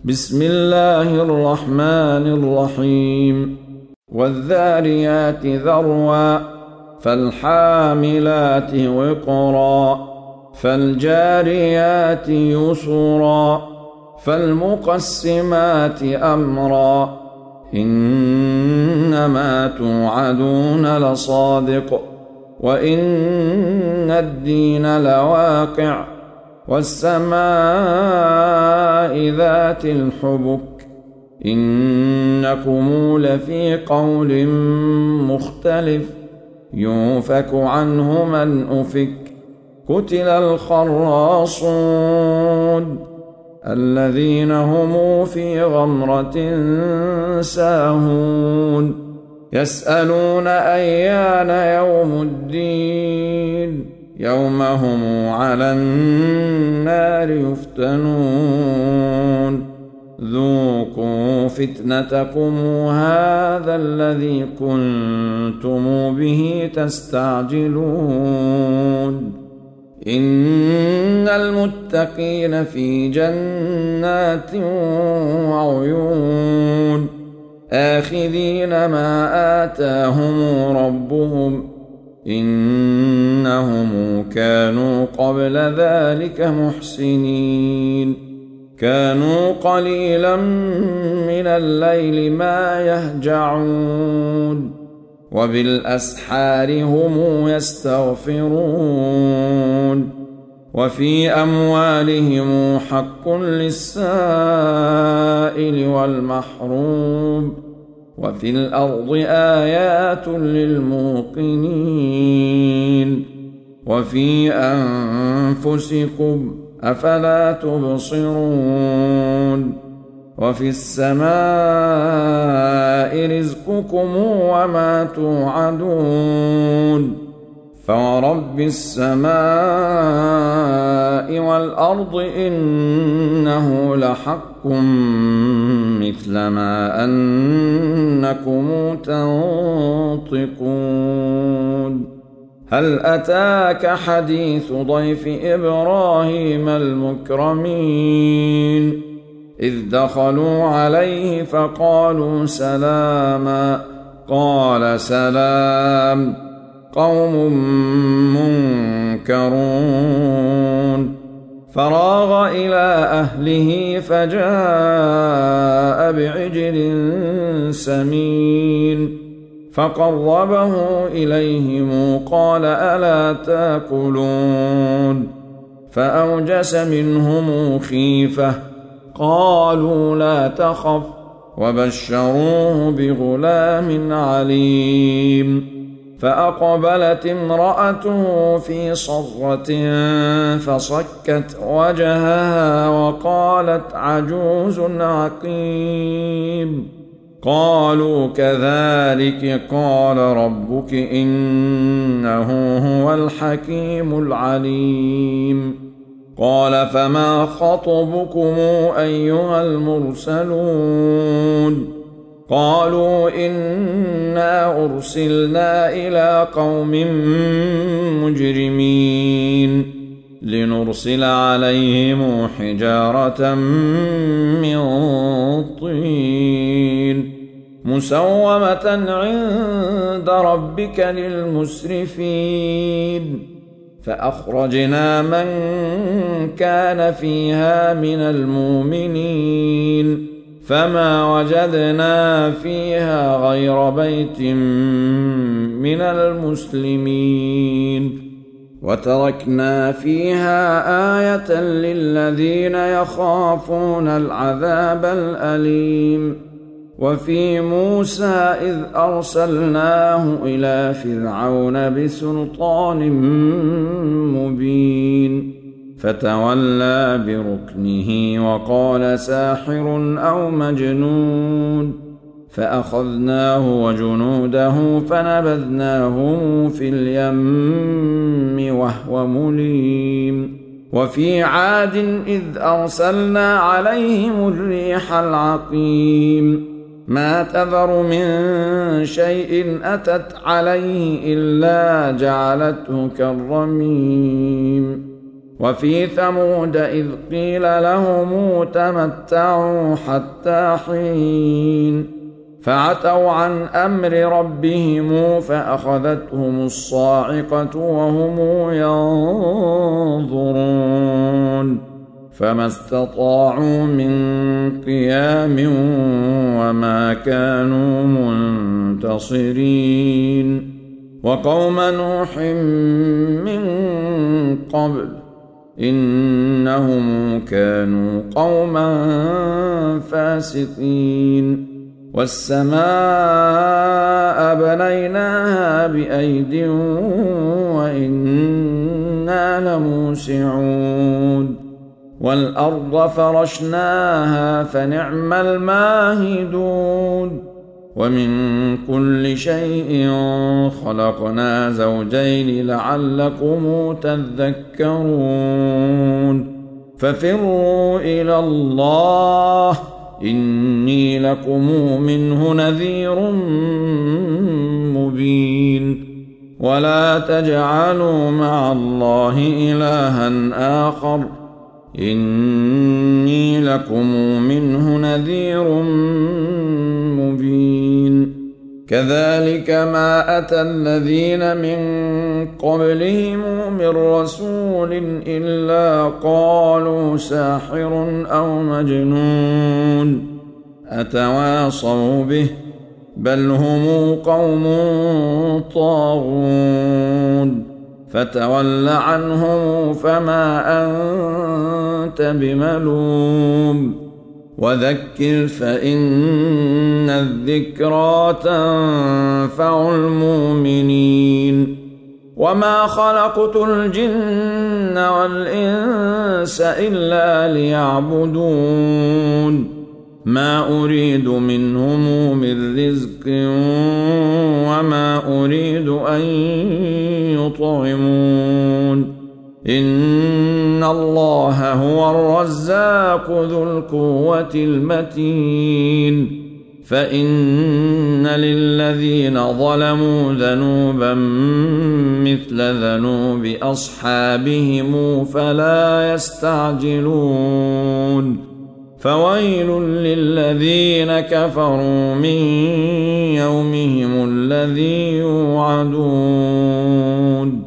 بسم الله الرحمن الرحيم والذاريات ذروا فالحاملات وقرا فالجاريات يسرا فالمقسمات أمرا إنما توعدون لصادق وإن الدين لواقع والسماء ذات الحبك إنكم لفي قول مختلف يؤفك عنه من أفك قتل الخراصون الذين هم في غمرة ساهون يسألون أيان يوم الدين يوم هم على النار يفتنون ذوقوا فتنتكم هذا الذي كنتم به تستعجلون إن المتقين في جنات وعيون آخذين ما آتاهم ربهم إنهم كانوا قبل ذلك محسنين كانوا قليلا من الليل ما يهجعون وبالأسحار هم يستغفرون وفي أموالهم حق للسائل والمحروم وفي الأرض آيات للموقنين وفي أنفسكم أفلا تبصرون وفي السماء رزقكم وما توعدون فورب السماء والأرض إنه لحق مثل ما أنكم تنطقون هل أتاك حديث ضيف إبراهيم المكرمين إذ دخلوا عليه فقالوا سلاما قال سلام قوم منكرون فراغ إلى أهله فجاء بعجل سمين فقربه إليهم قال ألا تاكلون فأوجس منهم خيفة قالوا لا تخف وبشروه بغلام عليم فأقبلت امرأته في صرة فصكت وجهها وقالت عجوز عقيم قالوا كذلك قال ربك إنه هو الحكيم العليم قال فما خطبكم أيها المرسلون قالوا إنا أرسلنا إلى قوم مجرمين لنرسل عليهم حجارة من طين مسومة عند ربك للمسرفين فأخرجنا من كان فيها من المؤمنين فما وجدنا فيها غير بيت من المسلمين وتركنا فيها آية للذين يخافون العذاب الأليم وفي موسى إذ أرسلناه إلى فرعون بسلطان مبين فتولى بركنه وقال ساحر أو مجنون فأخذناه وجنوده فنبذناهم في اليم وهو مليم وفي عاد إذ أرسلنا عليهم الريح العقيم ما تذر من شيء أتت عليه إلا جعلته كالرميم وفي ثمود إذ قيل لهم تمتعوا حتى حين فعتوا عن أمر ربهم فأخذتهم الصاعقة وهم ينظرون فما استطاعوا من قيام وما كانوا منتصرين وقوم نوح من قبل إنهم كانوا قوما فاسقين والسماء بنيناها بأيد وإنا لموسعون والأرض فرشناها فنعم الماهدون ومن كل شيء خلقنا زوجين لعلكم تذكرون ففروا إلى الله إني لكم منه نذير مبين ولا تجعلوا مع الله إلها آخر إني لكم منه نذير مبين كذلك ما أتى الذين من قبلهم من رسول إلا قالوا ساحر أو مجنون أتواصوا به بل هم قوم طاغون فتول عنهم فما أنت بملوم وذكر فإن الذكرى تنفع المؤمنين وما خلقت الجن والإنس إلا ليعبدون ما أريد منهم من رزق وما أريد أن يطعمون إن الله هو الرزاق ذو القوة المتين فإن للذين ظلموا ذنوبا مثل ذنوب أصحابهم فلا يستعجلون فويل للذين كفروا من يومهم الذي يوعدون